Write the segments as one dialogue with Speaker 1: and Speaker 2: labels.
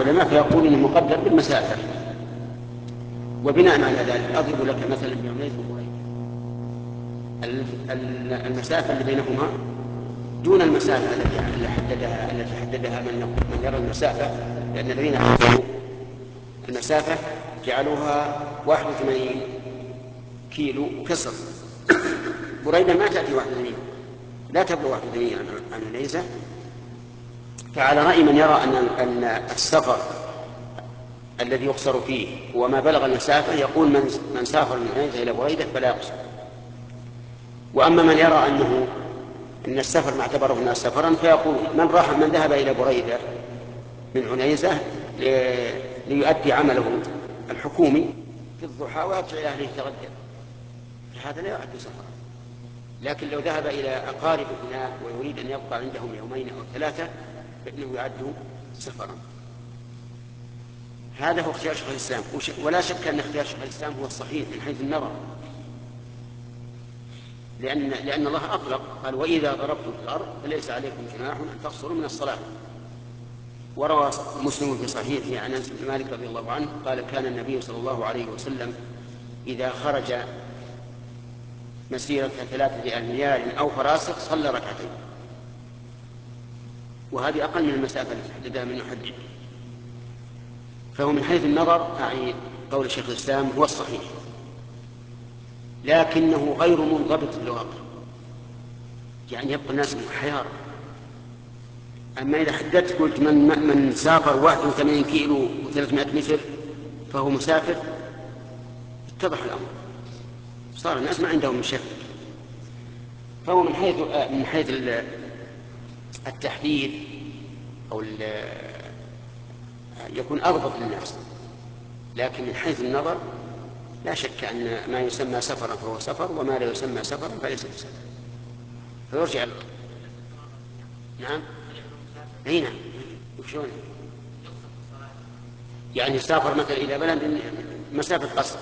Speaker 1: العلماء فيقول إنه مقدر بالمسافة. وبناء على ذلك أضرب لك مثلا بعنيز وبريدة، المسافة اللي بينهما دون المسافة التي حددها من يرى المسافة، لأن الذين حددوا المسافة جعلوها 81 كيلو كسر. بريدة ما تأتي 81، لا تبلغ 81 عن عنيزة. فعلى رأي من يرى أن السفر الذي يقصر فيه وما بلغ المسافة يقول من سافر من عنيزة إلى بريدة فلا يقصر. وأما من يرى أن السفر ما اعتبره الناس سفرا فيقول من ذهب إلى بريدة من عنيزة ليؤدي عمله الحكومي في الضحى ويرجع إلى أهله يتغدى، فهذا لا يعد سفرا. لكن لو ذهب إلى أقارب هناك ويريد أن يبقى عندهم يومين أو ثلاثة فإنه يعد سفرا. هذا هو اختيار شيخ الإسلام، ولا شك أن اختيار شيخ الإسلام هو الصحيح من حيث النظر، لأن الله أطلق قال وإذا ضربتم في الأرض فليس عليكم جناح أن تقصروا من الصلاة. وروى مسلم في صحيحه عن أنس بن مالك رضي الله عنه قال كان النبي صلى الله عليه وسلم إذا خرج مسيرة 3 أميال أو فراسخ صلى ركعتين، وهذه أقل من المسافة التي حددها من يحدد. فهو من حيث النظر أعني قول شيخ الإسلام هو الصحيح، لكنه غير منضبط في الواقع، يعني يبقى الناس حيار. أما إذا حددت قلت من سافر 81 كيلو و300 متر فهو مسافر، اتضح الأمر، صار الناس ما عندهم شك. فهو من حيث التحديد أو يكون أضبط للناس، لكن من حيث النظر لا شك أن ما يسمى سفرا فهو سفر، وما لا يسمى سفرا فليس بسفر، فيرجع. نعم أي نعم. وشون يعني سافر مثلا إلى بلد مسافة قصر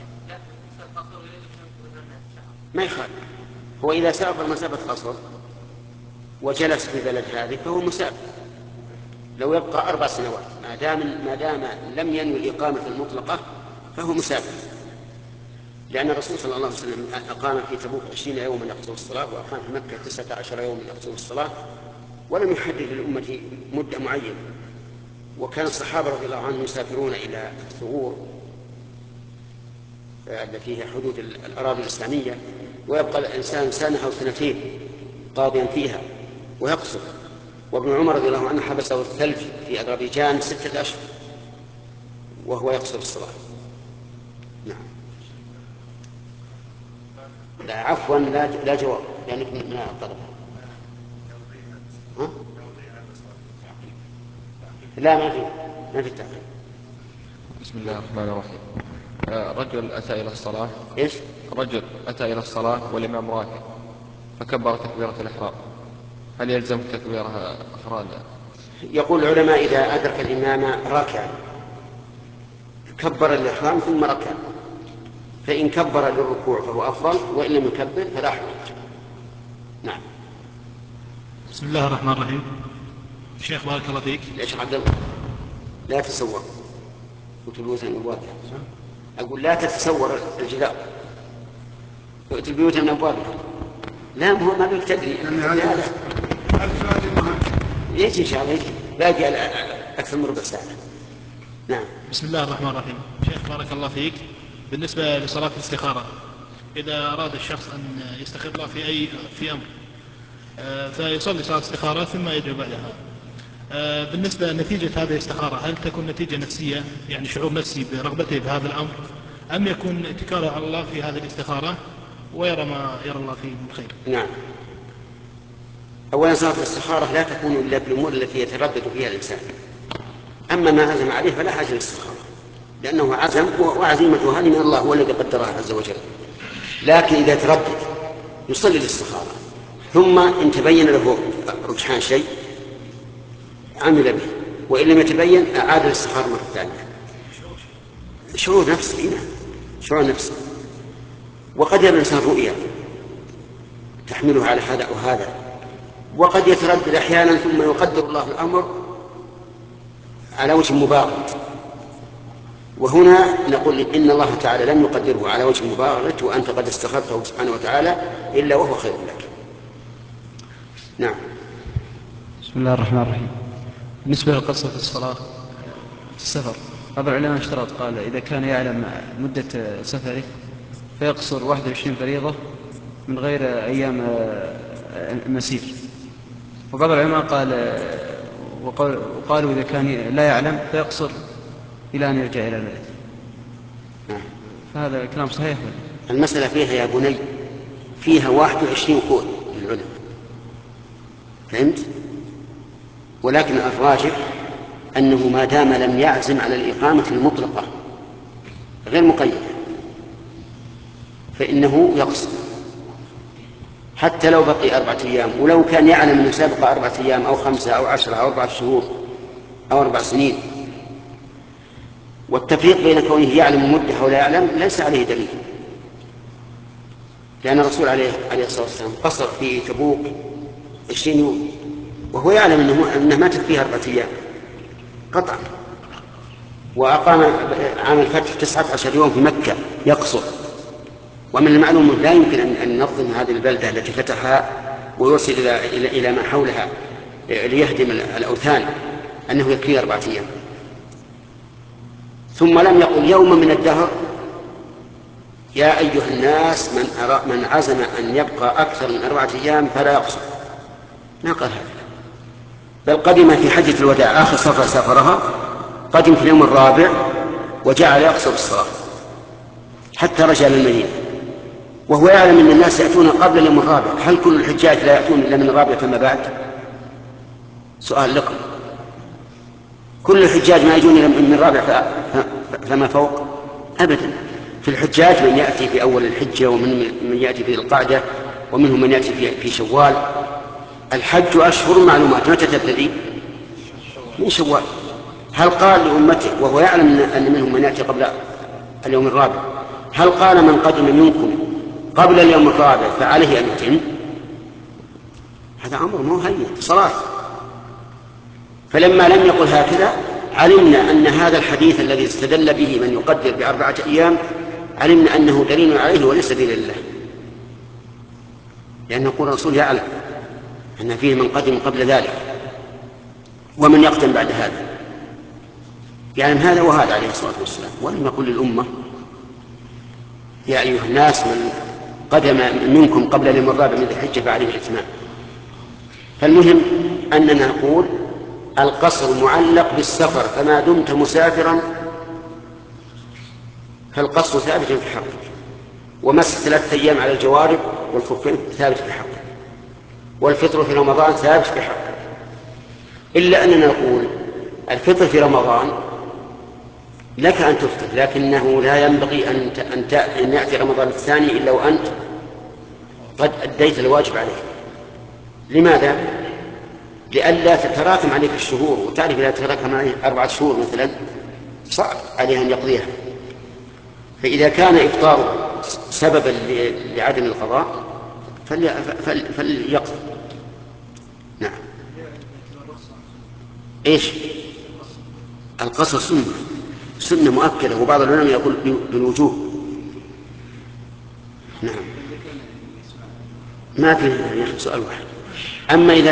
Speaker 1: ما يخالف. هو إذا سافر مسافة قصر وجلس في بلد هذه فهو مسافر، لو يبقى 4 سنوات ما دام لم ينوي الإقامة المطلقة فهو مسافر، لأن الرسول صلى الله عليه وسلم أقام في تبوك 20 يوما يقصر الصلاة، وأقام في مكة 19 يوما يقصر الصلاة، ولم يحدد للأمة مدة معينة. وكان الصحابة رضي الله عنهم يسافرون إلى الثغور التي هي حدود الأراضي الإسلامية، ويبقى الإنسان سنة أو 2 قاضيا فيها ويقصر. وابن عمر رضي الله عنه حبسه الثلج في أذربيجان 6 أشهر وهو يقصر الصلاة. نعم. لا عفوا، لا جواب لأنك من الطلبة. لا ما في التحقيق.
Speaker 2: بسم الله الرحمن الرحيم. رجل أتى إلى الصلاة.
Speaker 1: إيش؟
Speaker 2: رجل أتى إلى الصلاة والإمام راكع فكبر تكبيرة الإحرام، هل يلزم تكبيرها أفرادا؟
Speaker 1: يقول العلماء إذا أدرك الإمام راكعا كبر الإحرام ثم ركع، فإن كبر للركوع فهو أفضل، وإن لم يكبر فلا حرج. نعم.
Speaker 3: بسم الله الرحمن الرحيم. شيخ بارك الله فيك.
Speaker 1: ليش عبد الله لا تتصور قلت البيوت من أبوابها، أقول لا تتصور الجدار تؤتي البيوت من أبوابها. لا هو ما بك تدري يجي إن شاء الله يجي باقي أكثر من ربع ساعة. نعم.
Speaker 3: بسم الله الرحمن الرحيم. شيخ بارك الله فيك، بالنسبة لصلاة الاستخارة، إذا أراد الشخص أن يستخير الله في أمر فيصلي صلاة الاستخارة ثم يدعو بعدها، بالنسبة لنتيجة هذه الاستخارة هل تكون نتيجة نفسية، يعني شعور نفسي برغبته بهذا الأمر، أم يكون اتكاله على الله في هذه الاستخارة ويرى ما يرى الله فيه من خير؟
Speaker 1: نعم. أولا صلاة الاستخارة لا تكون إلا بالأمور التي يتردد فيها الإنسان، أما ما عزم عليه فلا حاجة للاستخارة، لأنه عزم وعزيمته هذه من الله هو الذي قدرها عز وجل. لكن إذا تردد يصلي الاستخارة، ثم إن تبين له رجحان شيء عمل به، وإن لم يتبين أعاد الاستخارة مرة ثانية. شعور نفسي، شعور نفسي. وقد يرى الإنسان رؤيا تحمله على هذا أو هذا، وقد يتردد أحيانا ثم يقدر الله الأمر على وجه مبالغة، وهنا نقول إن الله تعالى لم يقدره على وجه مبالغة، وأنت قد استخرته سبحانه وتعالى إلا وهو خير لك. نعم.
Speaker 4: بسم الله الرحمن الرحيم. بالنسبة لقصة الصلاة في السفر، بعض العلماء اشترط، قال إذا كان يعلم مدة سفره فيقصر 21 فريضة من غير أيام المسير. وبعض العلماء وقالوا إذا كان لا يعلم فيقصر إلى أن يرجع إلى البلد. فهذا الكلام صحيح؟
Speaker 1: المسألة فيها يا بني فيها 21 قول للعلماء، فهمت؟ ولكن الراجح أنه ما دام لم يعزم على الإقامة المطلقة غير مقيدة فإنه يقصر حتى لو بقي 4 أيام، ولو كان يعلم أنه سابق 4 أيام أو 5 أو 10 أو 4 شهور أو 4 سنين. والتفريق بين كونه يعلم مدة ولا يعلم ليس عليه دليل، لأن الرسول عليه الصلاة والسلام قصر في تبوك 20 يوم وهو يعلم أنه ما تكفيه 4 أيام قطعا، وأقام عام الفتح 19 يوم في مكة يقصر. ومن المعلوم لا يمكن أن ننظم هذه البلدة التي فتحها ويوصل إلى ما حولها ليهدم الأوثان أنه يكفيه 4 أيام. ثم لم يقل يوم من الدهر يا أيها الناس من عزم أن يبقى أكثر من 4 أيام فلا يقصر، ما قال هذا، بل قدم في حجة الوداع آخر سفر سافرها، قدم في اليوم الرابع وجعل يقصر الصلاة حتى رجع للمدينة وهو يعلم أن الناس يأتون قبل اليوم الرابع. هل كل الحجاج لا يأتون إلا من الرابع فما بعد؟ سؤال لكم، كل الحجاج ما يجون من الرابع فما فوق؟ أبدا. في الحجاج من يأتي في أول الحجة ومن يأتي في القعدة ومنهم من يأتي في شوال. الحج أشهر معلومات، متى تبتدي؟ من شوال. هل قال لأمته وهو يعلم أن منهم من يأتي قبل اليوم الرابع، هل قال من قدم منكم قبل اليوم الرابع فعليه أن يتم؟ هذا أمر مو هين صلاة. فلما لم يقل هكذا علمنا أن هذا الحديث الذي استدل به من يقدر ب4 أيام علمنا أنه دليل عليه وليس دليل له، لأن يقول الرسول يعلم أن فيه من قدم قبل ذلك ومن يقدم بعد هذا، يعلم هذا وهذا عليه الصلاة والسلام. ولم يقل للأمة يا أيها الناس من قدم منكم قبل اليوم الرابع من ذي الحجة فعليه الإتمام. فالمهم أننا نقول القصر معلق بالسفر، فما دمت مسافرا فالقصر ثابت في حقك، ومسح 3 أيام على الجوارب والخفين ثابت في حقك، والفطر في رمضان ثابت في حقك. إلا أننا نقول الفطر في رمضان لك أن تفطر، لكنه لا ينبغي أن يأتي رمضان الثاني إلا وأنت قد أديت الواجب عليك. لماذا؟ لئلا تتراكم عليك الشهور، وتعرف إذا تراكم عليه 4 شهور مثلا صعب عليه أن يقضيها. فإذا كان إفطاره سببا لعدم القضاء فليقضي. نعم. إيش؟ القصر سنة مؤكدة، وبعض العلماء يقول بالوجوب. نعم. ما في سؤال واحد. أما إذا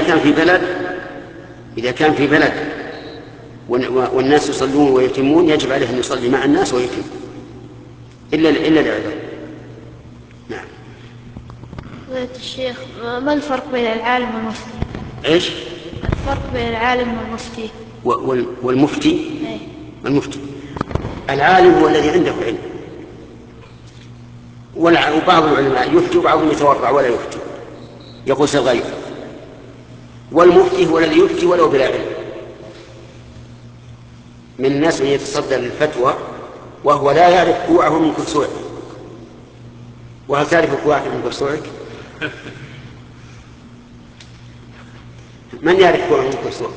Speaker 1: كان في بلد والناس يصلون ويتمون يجب عليه أن يصلي مع الناس ويتم إلا العذر. نعم.
Speaker 5: فضيلة الشيخ، ما الفرق بين العالم والمفتي؟
Speaker 1: إيش؟
Speaker 5: الفرق بين العالم والمفتي.
Speaker 1: والمفتي؟
Speaker 5: أي.
Speaker 1: المفتي العالم هو الذي عنده علم، وبعض العلماء يفتي وبعضهم يتورع ولا يفتي يقول سالغيب. والمفتي هو الذي يفتي ولو بلا علم. من الناس من يتصدى للفتوى وهو لا يعرف كوعه من كسوعه. وهل تعرف كوعك من كسوعك؟ من يعرف كوعه من كسوعه؟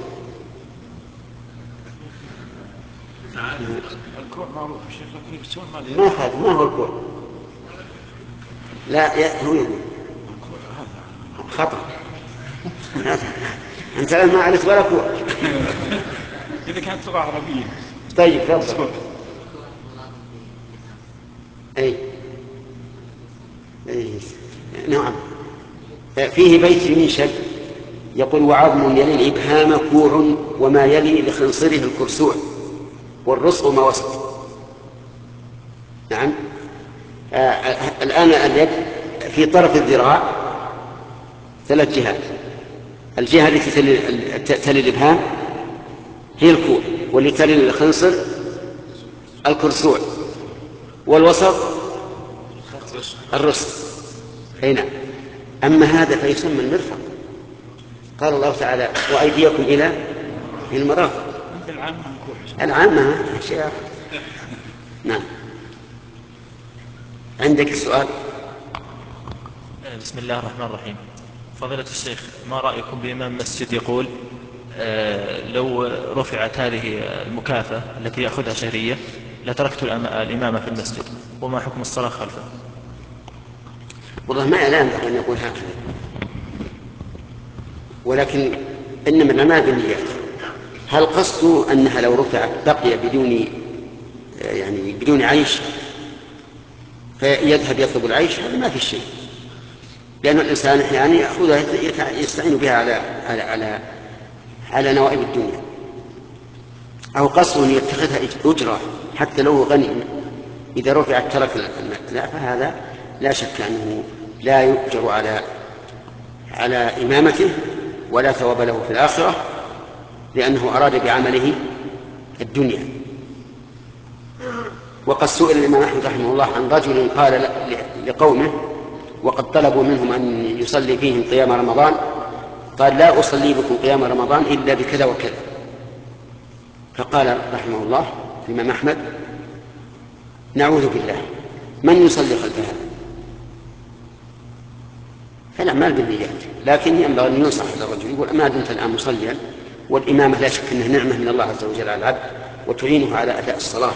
Speaker 6: الكوع معروف الشيخ، لكن يكسون
Speaker 1: ما هو الكوع؟ لا هو يقول خطأ. أنت ما عرفت ولا كوع.
Speaker 6: إذا كانت لغة عربية.
Speaker 1: طيب تفضل. أي نعم. فيه بيت المنشد يقول: وعظم يلي الإبهام كوع وما يلي لخنصره الكرسوع والرسغ ما وسط. نعم. الآن اليد في طرف الذراع 3 جهات. الجهة التي تلي الإبهام هي الكوع، والتي تلي الخنصر الكرسوع، والوسط الرسغ. أي نعم. أما هذا فيسمى المرفق. قال الله تعالى: وأيديكم إلى المرافق. العامة شيء آخر. نعم. عندك السؤال؟
Speaker 7: بسم الله الرحمن الرحيم. فضيلة الشيخ، ما رأيكم بإمام مسجد يقول لو رفعت هذه المكافأة التي يأخذها شهرية لتركت الإمامة في المسجد، وما حكم الصلاة خلفه؟
Speaker 1: والله ما ينبغي أن يقول هكذا، ولكن إنما الأعمال بالنيات. هل قصده أنها لو رفعت بقي بدون عيش فيذهب يطلب العيش؟ هذا ما في شيء، لأن الإنسان أحيانا يأخذها يستعين بها على نوائب الدنيا. أو قصده أن يتخذها أجرة حتى لو غني، إذا رفعت ترك لا، فهذا لا شك أنه لا يؤجر على إمامته ولا ثواب له في الآخرة، لأنه أراد بعمله الدنيا. وقد سئل الإمام أحمد رحمه الله عن رجل قال لقومه وقد طلبوا منهم أن يصلي فيهم قيام رمضان، قال: لا أصلي بكم قيام رمضان إلا بكذا وكذا. فقال رحمه الله الإمام أحمد: نعوذ بالله، من يصلي خلف هذا؟ فالأعمال بالنيات، لكن ينبغي أن ينصح للرجل يقول: ما دمت الآن مصليا، والإمامة لا شك أنها نعمة من الله عز وجل على العبد وتعينه على أداء الصلاة،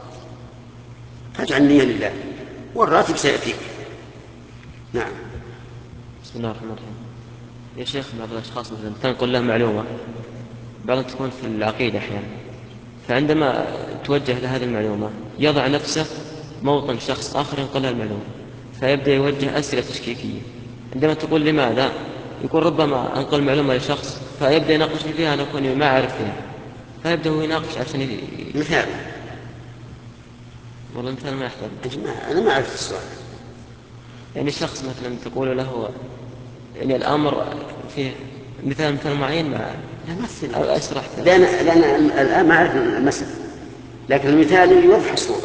Speaker 1: فاجعل نية لله والراتب سيأتيك. نعم.
Speaker 8: بسم الله الرحمن الرحيم. يا شيخ، بعض الأشخاص مثلا تنقل له معلومة، بعضهم تكون في العقيدة أحيانا، فعندما توجه له هذه المعلومة يضع نفسه موطن شخص آخر ينقل له المعلومة، فيبدأ يوجه أسئلة تشكيكية. عندما تقول لماذا، يقول ربما أنقل معلومة لشخص فيبدأ يناقشني فيها، أنا أكون ما أعرف فيها، فيبدأ هو يناقش عشان
Speaker 1: مثال.
Speaker 8: والله مثال ما يحتاج.
Speaker 1: أنا ما أعرف السؤال.
Speaker 8: يعني شخص مثلا تقول له يعني الأمر فيه مثال معين ما أشرح،
Speaker 1: لأن الآن ما أعرف المسألة، لكن المثال يوضح الصورة.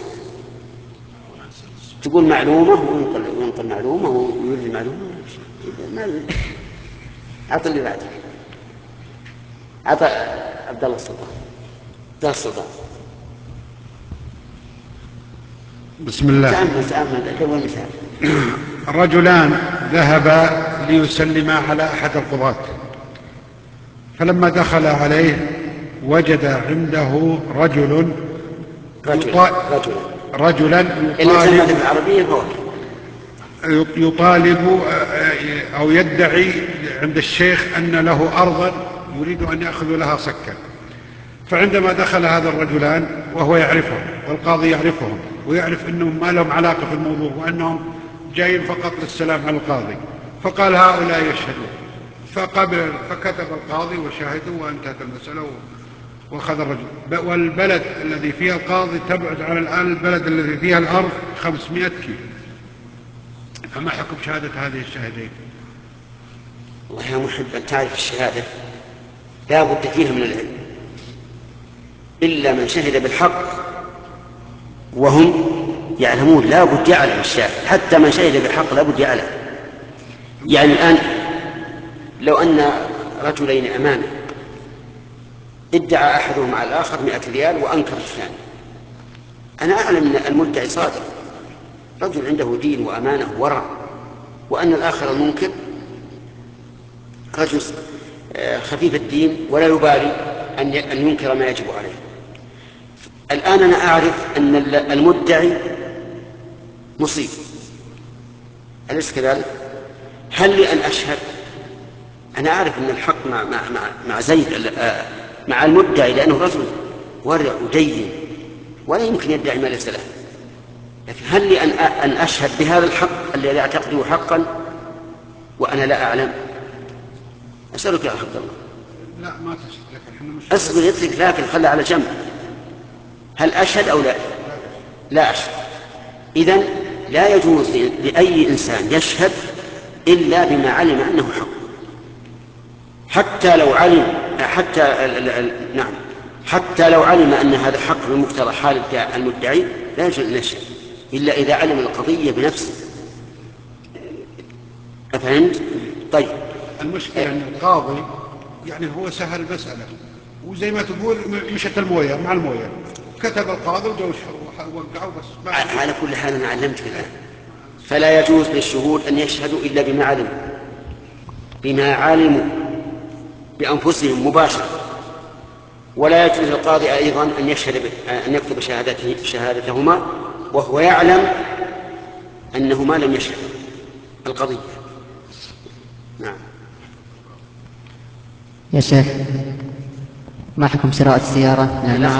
Speaker 1: تقول معلومة وينقل معلومة ويرد معلومة، أعطي اللي بعده. أعطى عبد الله السلطان.
Speaker 9: بسم الله.
Speaker 1: تأمل مثال.
Speaker 9: رجلان ذهبا ليسلما على أحد القضاة، فلما دخل عليه وجد عنده رجلا يطالب أو يدعي عند الشيخ أن له أرضا يريد أن يأخذ لها صكا. فعندما دخل هذا الرجلان وهو يعرفهم والقاضي يعرفهم ويعرف أنهم ما لهم علاقة في الموضوع وأنهم جايين فقط للسلام على القاضي، فقال: هؤلاء يشهدون. فقبل، فكتب القاضي وشاهدوا وانتهت المسألة وأخذ الرجل. والبلد الذي فيها القاضي تبعد عن الآن البلد الذي فيها الأرض 500 كيلو. فما حكم شهادة هذه الشاهدين؟
Speaker 1: والله يا محب أن تعرف الشهادة لا بد فيها من العلم، إلا من شهد بالحق وهم يعلمون لا بد يعلم الشاهد، حتى من شهد بالحق لا بد يعلم. يعني الآن لو أن رجلين أمامي ادعى أحدهم على الآخر 100 ريال وأنكر الثاني، أنا أعلم أن المدعي صادق، رجل عنده دين وأمانة وورع، وأن الآخر المنكر رجل خفيف الدين ولا يبالي أن ينكر ما يجب عليه. الآن أنا أعرف أن المدعي مصيب، أليس كذلك؟ هل لي أن أشهد؟ أنا أعرف أن الحق مع زيد مع المدعي لأنه رجل ورع ودين ولا يمكن يدعي ما ليس له. لكن هل لي أن أشهد بهذا الحق الذي أعتقده حقا وأنا لا أعلم؟ أسألك يا عبد الله.
Speaker 9: لا ما تشهد، لكن احنا مش
Speaker 1: أصبر يترك، لكن خلى على جنب. هل أشهد أو لا؟ لا أشهد. إذن لا يجوز لأي إنسان يشهد إلا بما علم أنه حق، حتى لو علم حتى لو علم أن هذا الحق بمقتضى حال المدعي لا يجوز أن يشهد إلا إذا علم القضية بنفسه. أفهمت؟ طيب،
Speaker 9: المشكلة أن القاضي يعني هو سهل المسألة، وزي ما تقول مشت الموية مع الموية، كتب القاضي ووقعوا بس.
Speaker 1: على كل حال أنا علمتك الآن. فلا يجوز للشهود أن يشهدوا إلا بما علموا بأنفسهم مباشرة. ولا يجوز للقاضي أيضا أن يكتب شهادتهما وهو يعلم أنهما لم يشهدا القضية. نعم.
Speaker 10: يا شيخ، ما حكم شراء السيارة؟
Speaker 1: لا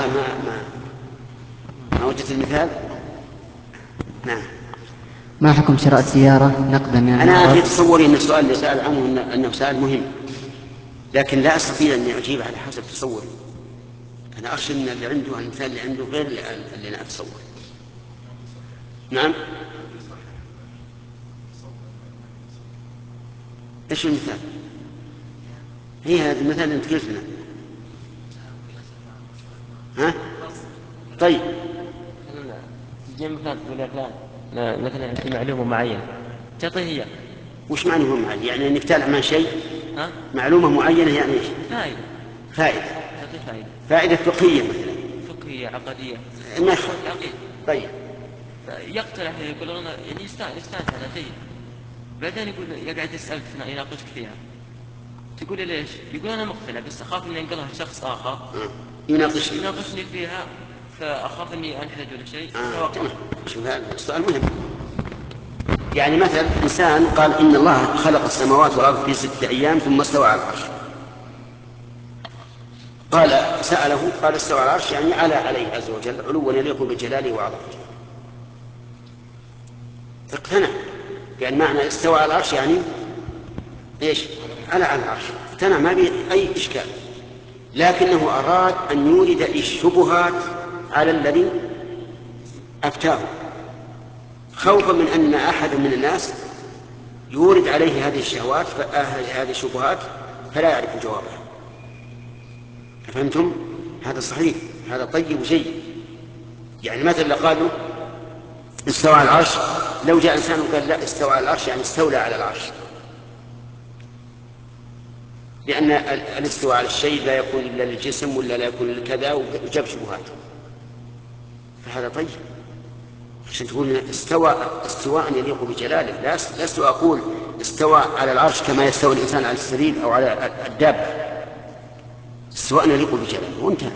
Speaker 1: ما وجدت المثال. نعم.
Speaker 10: ما حكم شراء السيارة نقدا من
Speaker 1: أنا
Speaker 10: المعرض؟
Speaker 1: في تصوري أن السؤال اللي سأل عنه أنه سؤال مهم، لكن لا أستطيع أن أجيب على حسب تصوري. أنا أخشى أن اللي عنده المثال اللي عنده غير اللي أنا أتصور. نعم. إيش المثال؟ هي هذا المثال اللي أنت قلت لنا. ها؟ طيب.
Speaker 8: تجي مثلا تقول يا فلان مثلا في معلومة معينة تعطيه إياه.
Speaker 1: وش معلومة معينة؟ يعني أنك تعلم عن شيء؟
Speaker 8: ها؟
Speaker 1: معلومة معينة يعني إيش؟ فائدة. فائدة فقهية مثلا.
Speaker 8: فقهية عقدية.
Speaker 1: ما طيب.
Speaker 8: يقترح يقول لنا يعني يستانس على شيء، بعدين يقعد يسألك يناقشك فيها، تقول ليش؟ يقول أنا مقتنع بس أخاف إني أنقلها لشخص آخر يناقشني فيها، فأخاف إني أنحرج ولا شيء.
Speaker 1: شوف هذا السؤال مهم. يعني مثلا إنسان قال إن الله خلق السماوات والأرض في 6 أيام ثم استوى على العرش. سأله قال استوى على العرش يعني عليه عز وجل علوا يليق بجلاله وعظمته. اقتنع بأن معنى استوى على العرش يعني ايش؟ على العرش. اقتنع ما به أي إشكال، لكنه أراد أن يورد الشبهات على الذي أفتاه، خوفا من أن أحد من الناس يورد عليه هذه الشهوات هذه الشبهات فلا يعرف جوابها. فهمتم؟ هذا صحيح، هذا طيب وجيد. يعني مثلا قالوا استوى على العرش، لو جاء إنسان وقال لا استوى على العرش يعني استولى على العرش، لأن الاستواء على الشيء لا يكون إلا للجسم ولا لا يكون لكذا، وجاب شبهات. فهذا طيب عشان تقول استواء يليق بجلاله. لست أقول استوى على العرش كما يستوي الإنسان على السرير أو على الدابة، استواء يليق بجلاله وانتهى.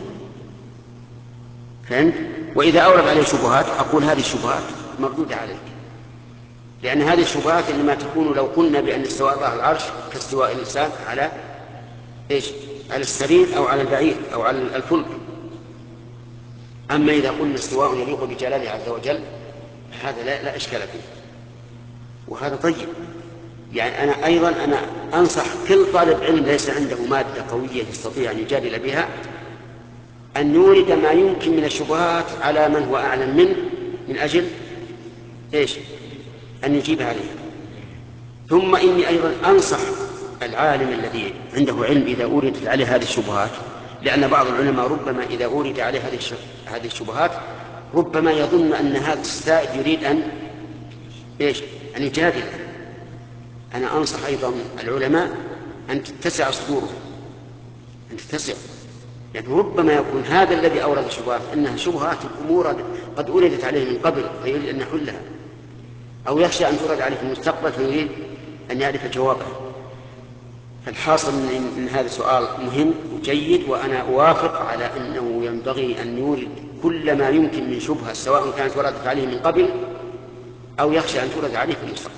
Speaker 1: فهمت؟ وإذا أورد عليه شبهات أقول هذه الشبهات مردودة عليك، لأن هذه الشبهات إنما تكون لو قلنا بأن استواء الله على العرش كاستواء الإنسان على إيش؟ على السرير أو على البعير أو على الفلك. أما إذا قلنا استواء يليق بجلاله عز وجل هذا لا إشكال فيه، وهذا طيب. يعني أنا أنصح كل طالب علم ليس عنده مادة قوية يستطيع أن يجادل بها أن يورد ما يمكن من الشبهات على من هو أعلم منه من أجل إيش؟ أن يجيب عليها. ثم إني أيضا أنصح العالم الذي عنده علم إذا أوردت عليه هذه الشبهات، لأن بعض العلماء ربما إذا أورد عليه هذه الشبهات ربما يظن أن هذا السائل يريد أن يجادل. أنا أنصح أيضا العلماء أن تتسع صدورهم، أن تتسع، يعني ربما يكون هذا الذي أورد الشبهات أنها شبهات الأمور قد أوردت عليه من قبل فيريد أن يحلها، أو يخشى أن تورد عليه في المستقبل فيريد أن يعرف جوابها. فالحاصل من هذا سؤال مهم وجيد، وأنا أوافق على أنه ينبغي أن يورد كل ما يمكن من شبهة سواء كانت وردت عليه من قبل أو يخشى أن تورد عليه في المستقبل.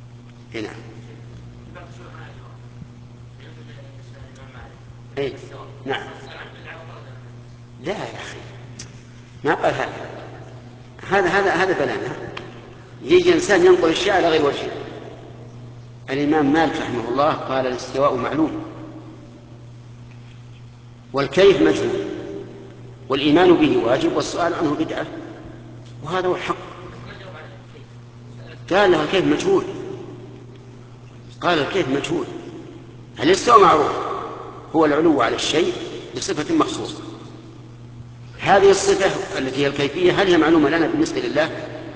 Speaker 1: هنا نعم. لا يا أخي ما قال هذا بلانا. يجي إنسان ينقل الشيء على غير وجهه. الإمام مالك رحمه الله قال الاستواء معلوم والكيف مجهول والإيمان به واجب والسؤال عنه بدعة، وهذا هو الحق. قال له الكيف مجهول، قال الكيف مجهول. هل الاستواء معروف هو العلو على الشيء بصفة مخصوصة. هذه الصفة التي هي الكيفية هل هي معلومة لنا بالنسبة لله؟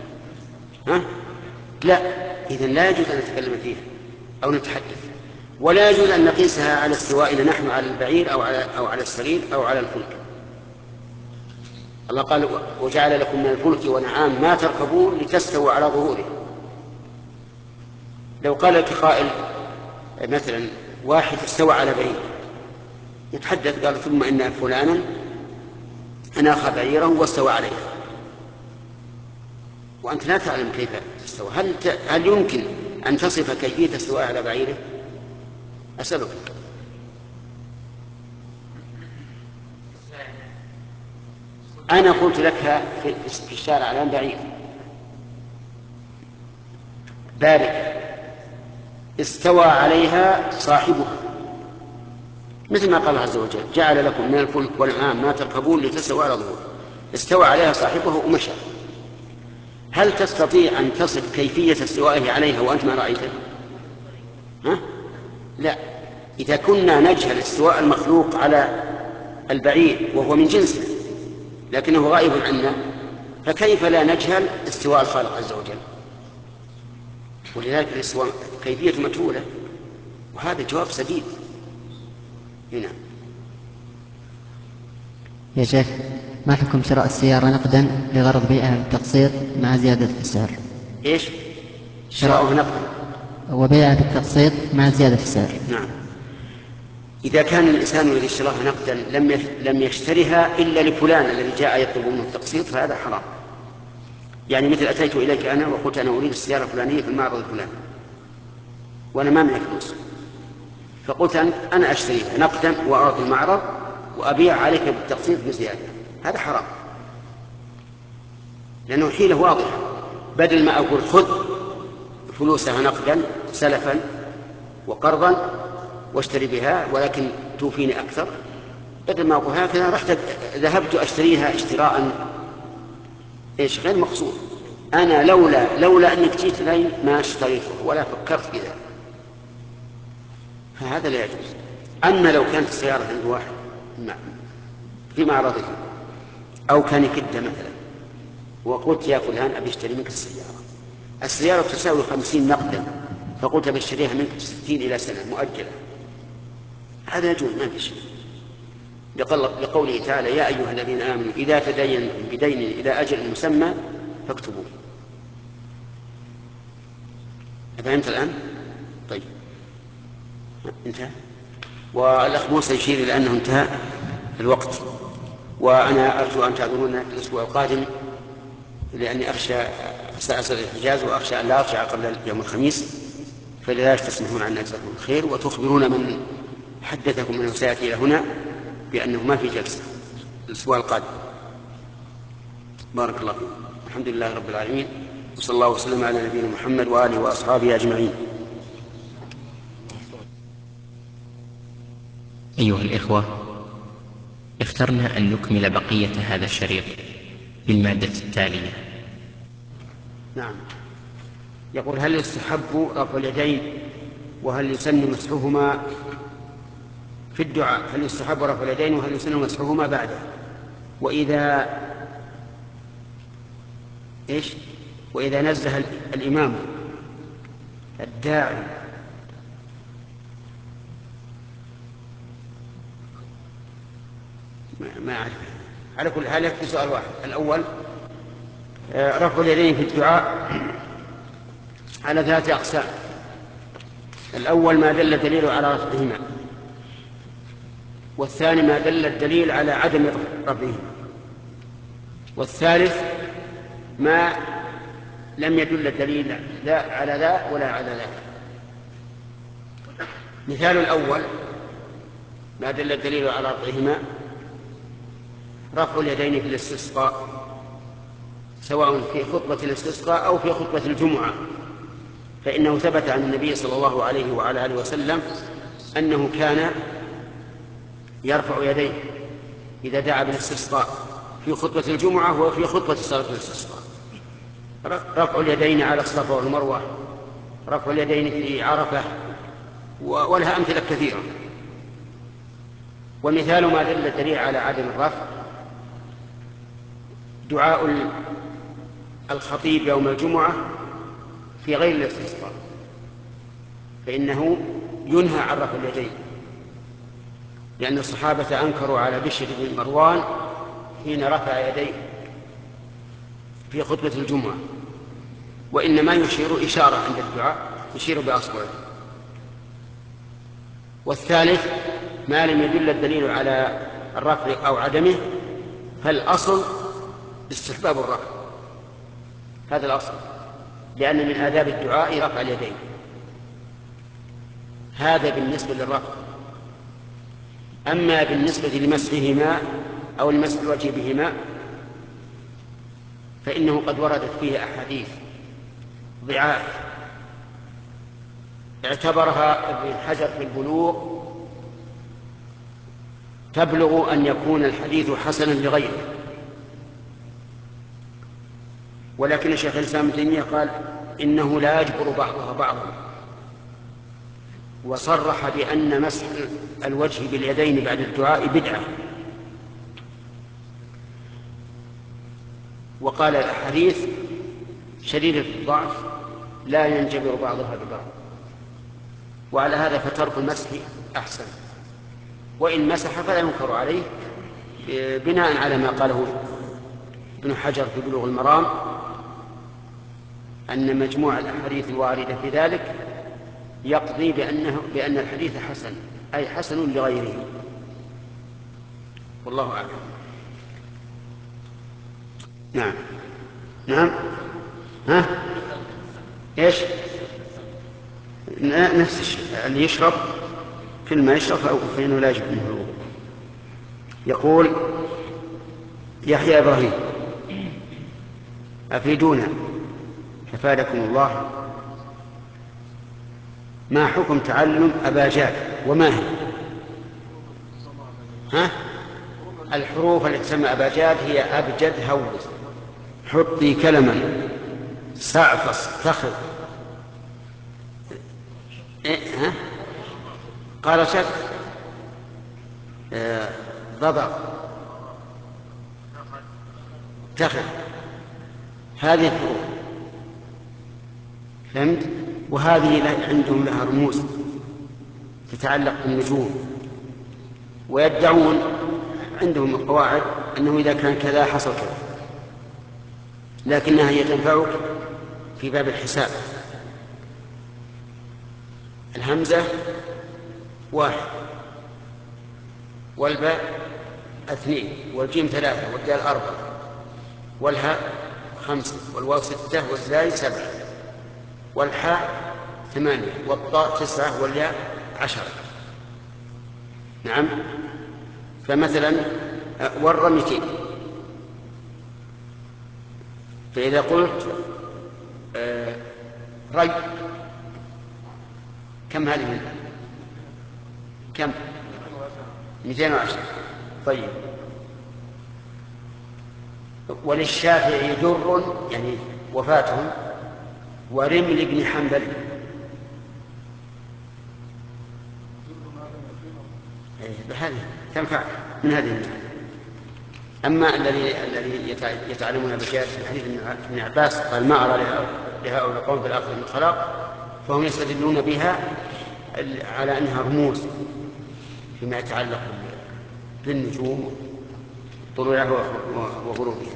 Speaker 1: لا. إذن لا يجوز أن نتكلم فيها أو نتحدث، ولا يجوز أن نقيسها على استوائنا نحن على البعير أو على السرير أو على الفلك. الله قال وجعل لكم من الفلك ونعام ما تركبون لتستووا على ظهوره. لو قال لك قائل مثلا واحد استوى على بعير يتحدث قال ثم إن فلانا أناخ بعيره واستوى عليه، وأنت لا تعلم كيف استوى. هل يمكن أن تصف كيفية استواء على بعيره؟ أسألك. أنا قلت لك في الشارع الآن بعير بارك استوى عليها صاحبه، مثل ما قال الله عز وجل جعل لكم من الفلك والأنعام ما تركبون لتستووا على ظهوره. استوى عليها صاحبه ومشى. هل تستطيع أن تصف كيفية استوائه عليها وأنت ما رأيته؟ لا. إذا كنا نجهل استواء المخلوق على البعير وهو من جنسه لكنه غائب عنا، فكيف لا نجهل استواء الخالق عز وجل؟ ولذلك الاستواء كيفية مجهولة، وهذا جواب سديد هنا.
Speaker 10: يا شيخ، ما حكم شراء السيارة نقدا لغرض بيعها بالتقسيط مع زيادة في السعر؟
Speaker 1: إيش؟ شراءه نقدا
Speaker 10: وبيعها بالتقسيط مع زيادة في السعر.
Speaker 1: نعم. إذا كان الإنسان الذي اشتراها نقدا لم يشتريها إلا لفلان الذي جاء يطلب منه التقسيط فهذا حرام. يعني مثل أتيت إليك أنا وقلت أنا أريد السيارة الفلانية في المعرض الفلاني وأنا ما معي فلوس، فقلت أنا أشتريها نقدا وأعطي المعرض وأبيع عليك بالتقسيط بزيادة، هذا حرام، لأنه حيلة واضحة. بدل ما أقول خذ فلوسها نقدا سلفا وقرضا واشتري بها ولكن توفيني أكثر، بدل ما أقول هكذا رحت ذهبت أشتريها اشتراء غير مقصود. أنا لولا أنك جيت لي ما اشتريته ولا فكرت في ذلك، فهذا لا يجوز. أما لو كانت السيارة عند واحد في معرضه أو كان كده مثلا وقلت يا فلان أبي اشتري منك السيارة تساوي 50 نقدا، فقلت بشتريها منك 60 إلى سنة مؤجلة، هذا يجوز ما في شيء، لقوله تعالى يا أيها الذين آمنوا إذا تدينتم بدين إلى أجل مسمى فاكتبوه. فهمت الآن؟ طيب انتهى. والأخ موسى يشير إلى أنه انتهى الوقت، وأنا أرجو أن تعذرون الأسبوع القادم لأني أخشى سأصل الحجاز وأخشى أن لا أرجع قبل يوم الخميس، فلذلك تسمحون عنا جزاكم الخير وتخبرون من حدثكم أنه سيأتي إلى هنا بأنه ما في جلسة الأسبوع القادم. بارك الله فيكم. الحمد لله رب العالمين، وصلى الله وسلم على نبينا محمد وآله وأصحابه أجمعين.
Speaker 11: أيها الإخوة، اخترنا أن نكمل بقية هذا الشريط بالمادة التالية.
Speaker 1: نعم. يقول هل يستحب رفع اليدين وهل يسن مسحهما في الدعاء؟ هل يستحب رفع اليدين وهل يسن مسحهما بعده؟ وإذا نزه الإمام الداعي ما أعرف. على كل حال يكفي سؤال واحد. الأول رفع اليدين في الدعاء على 3 أقسام. الأول ما دل الدليل على رفعهما، والثاني ما دل الدليل على عدم رفعهما، والثالث ما لم يدل الدليل لا على ذا ولا على ذا. مثال الأول ما دل الدليل على رفعهما رفع اليدين في الاستسقاء، سواء في خطبة الاستسقاء أو في خطبة الجمعة، فإنه ثبت عن النبي صلى الله عليه وعلى آله وسلم أنه كان يرفع يديه إذا دعا بالاستسقاء في خطبة الجمعة وفي خطبة صلاة الاستسقاء. رفع اليدين على الصفا والمروة، رفع اليدين في عرفة، ولها أمثلة كثيرة. ومثال ما دل الدليل على عدم الرفع دعاء الخطيب يوم الجمعة في غير الاستسقاء، فإنه ينهى عن رفع اليدين، لأن الصحابة أنكروا على بشر بن مروان حين رفع يديه في خطبة الجمعة، وإنما يشير إشارة عند الدعاء، يشير بأصبعه. والثالث ما لم يدل الدليل على الرفع أو عدمه، فالأصل استحباب الرفع، هذا الأصل، لأن من آداب الدعاء رفع اليدين. هذا بالنسبة للرفع. أما بالنسبة لمسحهما أو لمسح الوجه بهما فإنه قد وردت فيه أحاديث ضعاف اعتبرها ابن حجر في البلوغ تبلغ أن يكون الحديث حسنا لغيره، ولكن الشيخ الإسلام ابن تيمية قال إنه لا يجبر بعضها بعضا، وصرح بأن مسح الوجه باليدين بعد الدعاء بدعة، وقال الأحاديث شديدة الضعف لا ينجبر بعضها ببعض، وعلى هذا فترك المسح أحسن، وإن مسح فلا ينكر عليه بناء على ما قاله ابن حجر في بلوغ المرام أن مجموع الأحاديث الواردة في ذلك يقضي بأن الحديث حسن، أي حسن لغيره، والله أعلم. نعم نعم. ها إيش نفس الشيء، اللي يشرب كل ما يشرب أو فإنه لا يجب منه الوضوء. يقول يحيى إبراهيم أفيدونا أفادكم الله ما حكم تعلم أباجاد وما هي؟ ها؟ الحروف التي تسمى أباجاد هي أبجد هوز حطي كلما سعفص تخذ ها؟ قال شك ضبع تخذ، هذه الحروف فهمت؟ وهذه عندهم لها رموز تتعلق بالنجوم، ويدعون عندهم قواعد أنه إذا كان كذا حصل كذا، لكنها هي تنفعك في باب الحساب. الهمزة 1 والباء 2 والجيم 3 والدال 4 والهاء 5 والواو 6 والزاي 7 والحاء 8 والطاء 9 والياء 10. نعم. فمثلا ور 200، فإذا قلت ري كم هذه؟ كم؟ 210. طيب. وللشافعي در يعني وفاتهم ورمل بن حنبل. بهذه تنفع من هذه الناحية. أما الذي يتعلمون بجاد في حديث ابن عباس قال ما أرى لهؤلاء قوم في الآخرة من خلاق، فهم يستدلون بها على أنها رموز فيما يتعلق بالنجوم طلوعها وغروبها.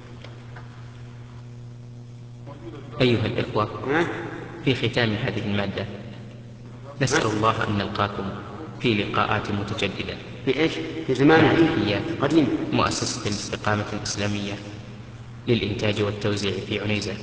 Speaker 11: أيها الإخوة، في ختام هذه المادة نسأل الله أن نلقاكم في لقاءات متجددة
Speaker 1: في إيش؟ في زمان قديم.
Speaker 11: مؤسسة الاستقامة الإسلامية للإنتاج والتوزيع في عنيزة